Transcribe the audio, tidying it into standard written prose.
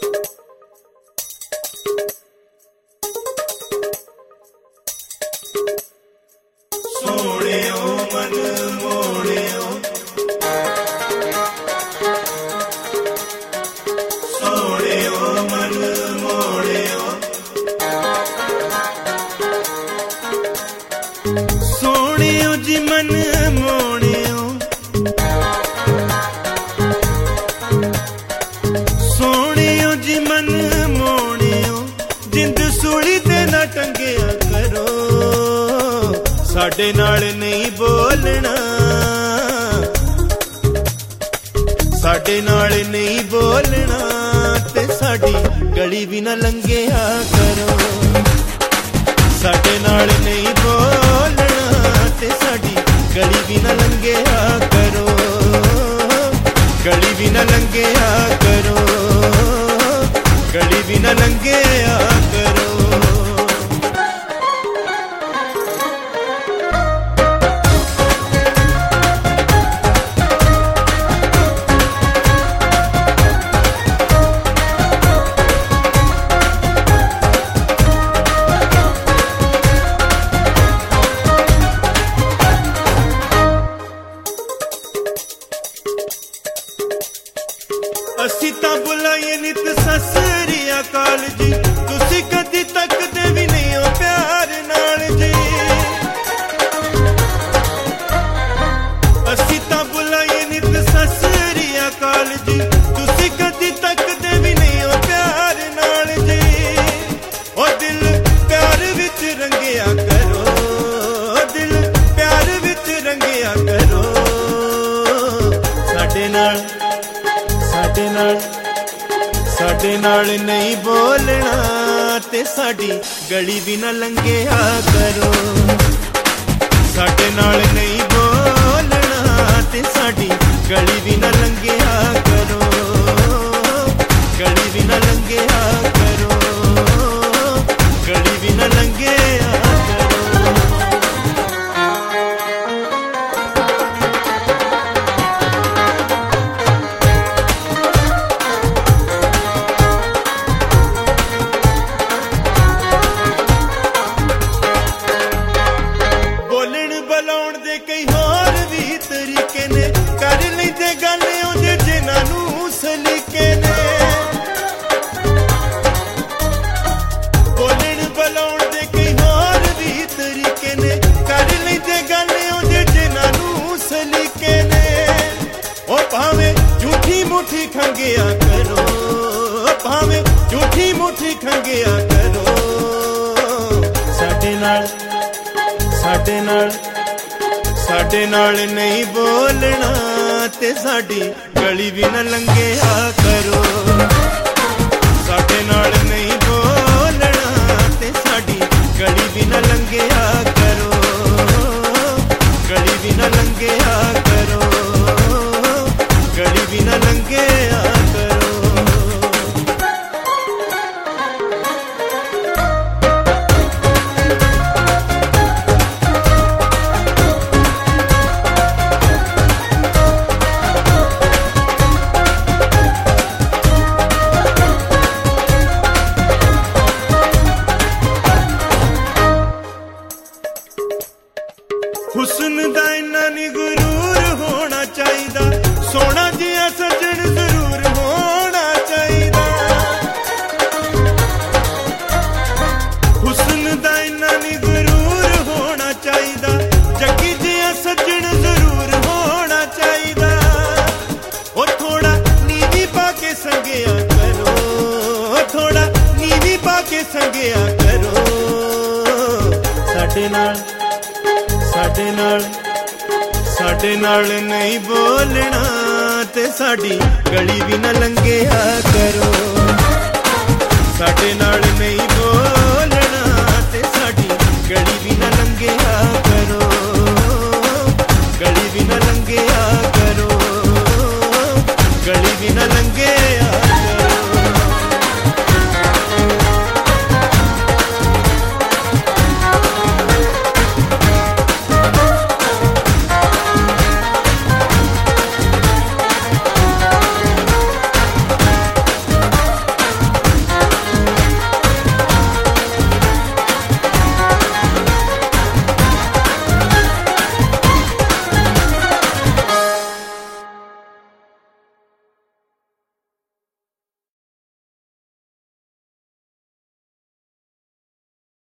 साडे नाल नहीं बोलना, साडे नाल नहीं बोलना ते साडी गली भी ना लंघिया करो। साडे नाल नहीं बोलना ते साडी गली भी ना लंघिया करो, गली भी ना लंघिया करो, गली भी ना लंघिया करो। असी तां बुलाइए नित सत श्री अकाल जी, तुसी कदी तकदे भी नहीं हो प्यार नाल जी। असी तां बुलाइए नित सत श्री अकाल जी, तुसी कदी तकदे भी नहीं हो प्यार नाल जी। ओ दिल प्यार विच रंगिया करो, दिल प्यार विच रंगिया करो। साडे नाल साडे नाल नहीं बोलना ते साडी गली भी ना लंघिया करो। साडे नाल नहीं बोलना ते साडी गली भी ना लंघिया करो, गली भी ना लंघिया करो, गली भी ना लंघिया करो। मुठी खंगिया करो, भावे झूठी मुठी खंगिया करो। साडे नाल साडे नाल साडे नाल नहीं बोलना ते साडी गली भी ना लंघिया करो। साडे नाल नहीं बोलना ते साडी गली भी ना लंघिया करो, गली भी ना लंघिया करो, गली भी ना लंघिया करो। हुस्न दा इन्ना नी गुरूर होना चाहिदा, सोना जिहा सजन जरूर होना चाहिदा। हुस्न दा इन्ना नी गुरूर होना चाहिदा, जगी जिहा सजन जरूर होना चाहिदा। ओ थोड़ा नीवी पाके संगिया करो, थोड़ा नीवी पाके संगिया करो। साडे नाल साडे नाल नहीं बोलना ते साडी गली भी ना लंघिया